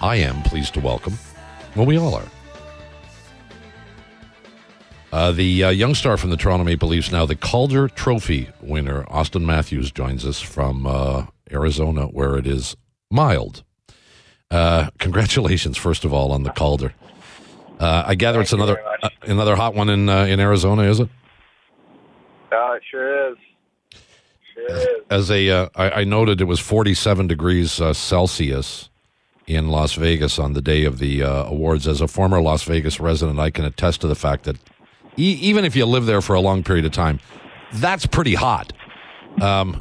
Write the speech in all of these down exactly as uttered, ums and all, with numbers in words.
I am pleased to welcome, well, we all are, uh, the uh, young star from the Toronto Maple Leafs, now the Calder Trophy winner, Auston Matthews, joins us from uh, Arizona, where it is mild. Uh, congratulations, first of all, on the Calder. Uh, I gather Thank it's another uh, another hot one in uh, in Arizona, is it? Uh, it sure is. Sure as, is. As a, uh, I, I noted it was forty-seven degrees uh, Celsius in Las Vegas on the day of the uh, awards. As a former Las Vegas resident, I can attest to the fact that e- even if you live there for a long period of time, that's pretty hot. Um,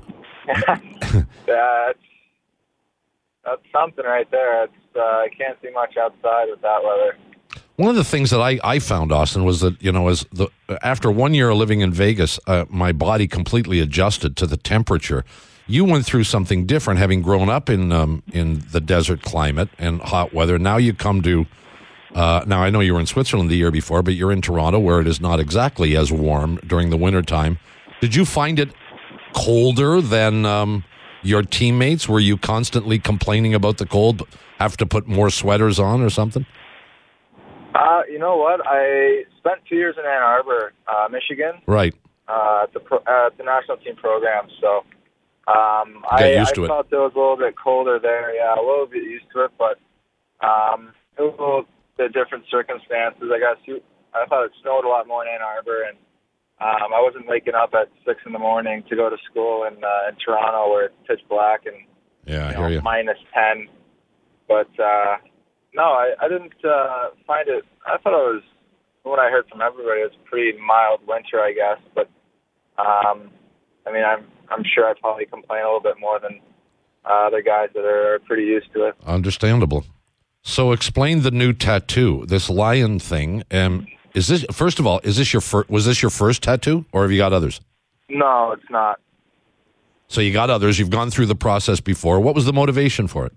that's, that's something right there. It's, uh, I can't see much outside with that weather. One of the things that I, I found, Austin, was that, you know, as the after one year of living in Vegas, uh, my body completely adjusted to the temperature. You went through something different, having grown up in um, in the desert climate and hot weather. Now you come to, uh, now I know you were in Switzerland the year before, but you're in Toronto, where it is not exactly as warm during the wintertime. Did you find it colder than um, your teammates? Were you constantly complaining about the cold, have to put more sweaters on or something? Uh, you know what? I spent two years in Ann Arbor, uh, Michigan. Right. Uh, at the pro- uh, at the national team program. So um, Get I, used I to it. felt it was a little bit colder there. Yeah, a little bit used to it, but um, it was a little bit different circumstances. I guess you, I thought it snowed a lot more in Ann Arbor, and um, I wasn't waking up at six in the morning to go to school in uh, in Toronto where it's pitch black and yeah, I you hear know, you. minus ten. But uh, no, I, I didn't uh, find it. I thought it was, what I heard from everybody, it was a pretty mild winter, I guess. But um, I mean, I'm I'm sure I probably complain a little bit more than uh, other guys that are pretty used to it. Understandable. So, explain the new tattoo, this lion thing. Um, is this first of all? Is this your fir- was this your first tattoo, or have you got others? No, it's not. So you got others. You've gone through the process before. What was the motivation for it?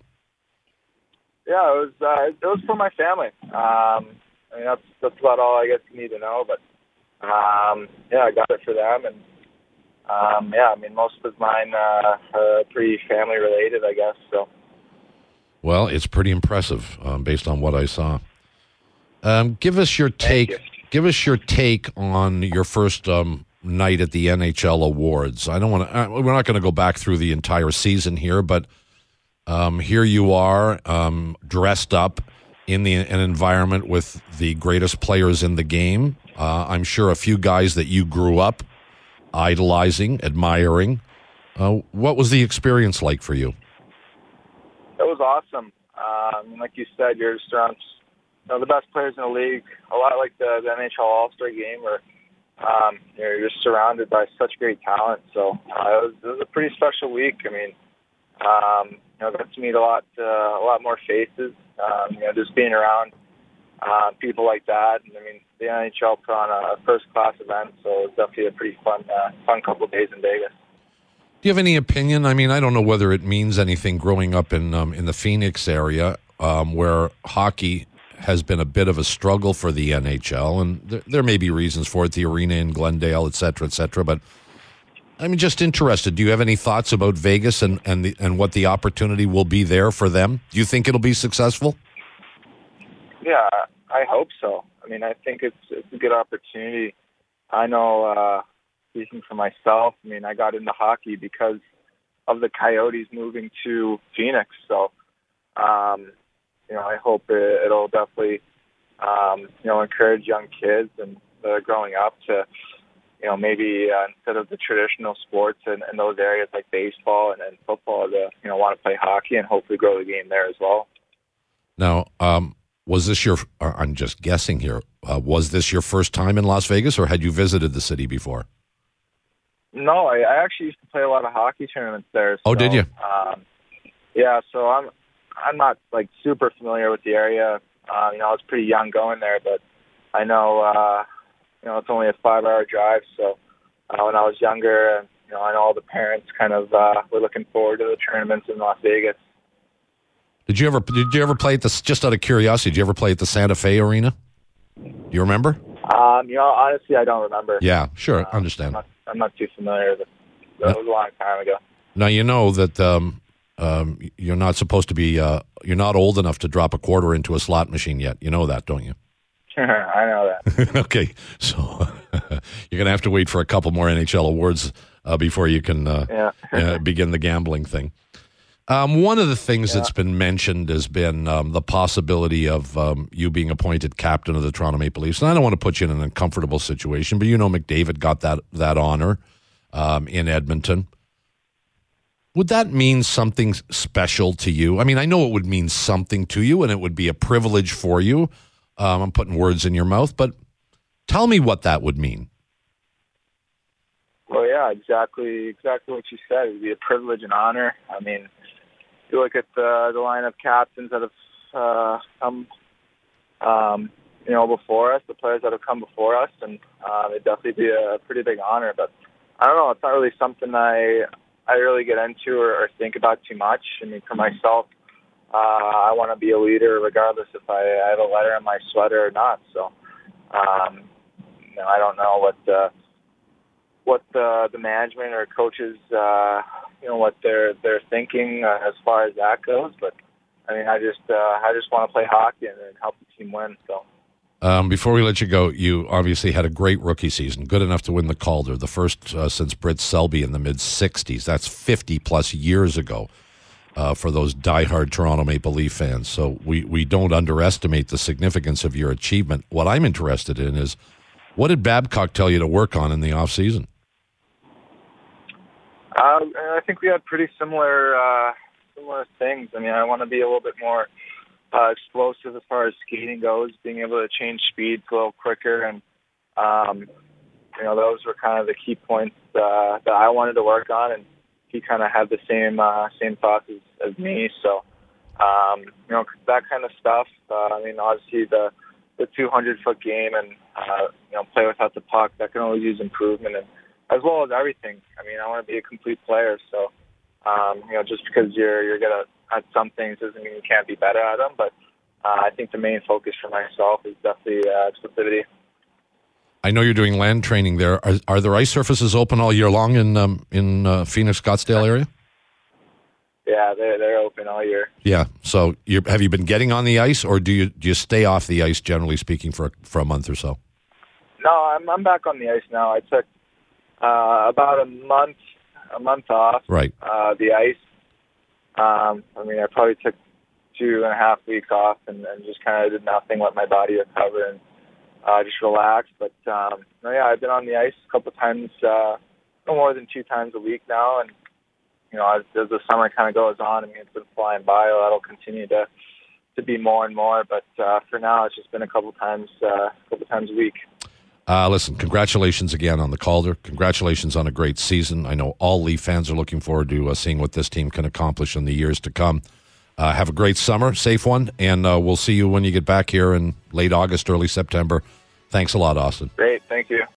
Yeah, it was uh, it was for my family. Um, I mean, that's that's about all I guess you need to know. But um, yeah, I got it for them, and um, yeah, I mean, most of mine uh, are pretty family related, I guess. So. Well, it's pretty impressive um, based on what I saw. Um, give us your take. You. Give us your take on your first um, night at the N H L awards. I don't want to. Uh, we're not going to go back through the entire season here, but um, here you are, um, dressed up in the an environment with the greatest players in the game. Uh, I'm sure a few guys that you grew up idolizing, admiring. Uh, what was the experience like for you? It was awesome. Um, like you said, you're just around you know, the best players in the league. A lot like the, the N H L All-Star Game, where um, you're just surrounded by such great talent. So uh, it, was, it was a pretty special week. I mean, um, you know, I got to meet a lot, uh, a lot more faces. Um, you know, just being around uh, people like that. And I mean, the N H L put on a first-class event, so it was definitely a pretty fun, uh, fun couple of days in Vegas. Do you have any opinion? I mean, I don't know whether it means anything growing up in um, in the Phoenix area, um, where hockey has been a bit of a struggle for the N H L, and there, there may be reasons for it, the arena in Glendale, et cetera, et cetera. But I'm just interested. Do you have any thoughts about Vegas and and, the, and what the opportunity will be there for them? Do you think it'll be successful? Yeah, I hope so. I mean, I think it's it's a good opportunity. I know. Uh, Speaking for myself, I mean, I got into hockey because of the Coyotes moving to Phoenix. So, um, you know, I hope it, it'll definitely, um, you know, encourage young kids and uh, growing up to, you know, maybe uh, instead of the traditional sports in, in those areas like baseball and, and football, to, you know, want to play hockey and hopefully grow the game there as well. Now, um, was this your, uh, I'm just guessing here, uh, was this your first time in Las Vegas, or had you visited the city before? No, I, I actually used to play a lot of hockey tournaments there. So, oh, did you? Um, yeah, so I'm I'm not like super familiar with the area. Um, you know, I was pretty young going there, but I know uh, you know it's only a five-hour drive. So uh, when I was younger, you know, I know all the parents kind of uh, were looking forward to the tournaments in Las Vegas. Did you ever? Did you ever play at the? Just out of curiosity, did you ever play at the Santa Fe Arena? Do you remember? Um, you know, honestly, I don't remember. Yeah, sure, uh, understand. I'm not, I'm not too familiar with it. That was a long time ago. Now, you know that um, Um, you're not supposed to be. Uh, you're not old enough to drop a quarter into a slot machine yet. You know that, don't you? I know that. Okay, so you're going to have to wait for a couple more N H L awards uh, before you can uh, yeah. uh, begin the gambling thing. Um, one of the things yeah. that's been mentioned has been um, the possibility of um, you being appointed captain of the Toronto Maple Leafs. And I don't want to put you in an uncomfortable situation, but you know McDavid got that that honor um, in Edmonton. Would that mean something special to you? I mean, I know it would mean something to you, and it would be a privilege for you. Um, I'm putting words in your mouth, but tell me what that would mean. Well, yeah, exactly, exactly what you said. It would be a privilege and honor. I mean, you look at the the line of captains that have uh, come, um, you know, before us, the players that have come before us, and uh, it'd definitely be a pretty big honor. But I don't know, it's not really something I I really get into or, or think about too much. I mean, for myself, uh, I want to be a leader, regardless if I, I have a letter on my sweater or not. So, um, you know, I don't know what the what the, the management or coaches, uh, you know, what they're they're thinking uh, as far as that goes. But I mean, I just uh, I just want to play hockey and, and help the team win. So. Um, before we let you go, you obviously had a great rookie season, good enough to win the Calder, the first uh, since Britt Selby in the mid-sixties. That's fifty-plus years ago uh, for those diehard Toronto Maple Leaf fans. So we, we don't underestimate the significance of your achievement. What I'm interested in is, what did Babcock tell you to work on in the offseason? Um, I think we had pretty similar uh, similar things. I mean, I want to be a little bit more Uh, explosive as far as skating goes, being able to change speeds a little quicker, and um, you know, those were kind of the key points uh, that I wanted to work on, and he kind of had the same uh, same thoughts as, as me. So, um, you know, that kind of stuff. Uh, I mean, obviously the the two hundred foot game and uh, you know, play without the puck, that can always use improvement, and as well as everything. I mean, I want to be a complete player, so um, you know, just because you're you're gonna at some things doesn't mean you can't be better at them, but uh, I think the main focus for myself is definitely uh, explosivity. I know you're doing land training there. Are, are there ice surfaces open all year long in um, in uh, Phoenix, Scottsdale area? Yeah, they're they're open all year. Yeah. So, you have you been getting on the ice, or do you do you stay off the ice, generally speaking, for a, for a month or so? No, I'm I'm back on the ice now. I took uh, about a month a month off. Right. Uh, the ice. Um, I mean, I probably took two and a half weeks off and, and just kind of did nothing, let my body recover and uh, just relax. But um, no, yeah, I've been on the ice a couple times, uh, no more than two times a week now. And you know, as, as the summer kind of goes on, I mean, it's been flying by. That'll continue to to be more and more. But uh, for now, it's just been a couple times, uh, a couple times a week. Uh, listen, congratulations again on the Calder. Congratulations on a great season. I know all Leaf fans are looking forward to uh, seeing what this team can accomplish in the years to come. Uh, have a great summer, safe one, and uh, we'll see you when you get back here in late August, early September. Thanks a lot, Austin. Great, thank you.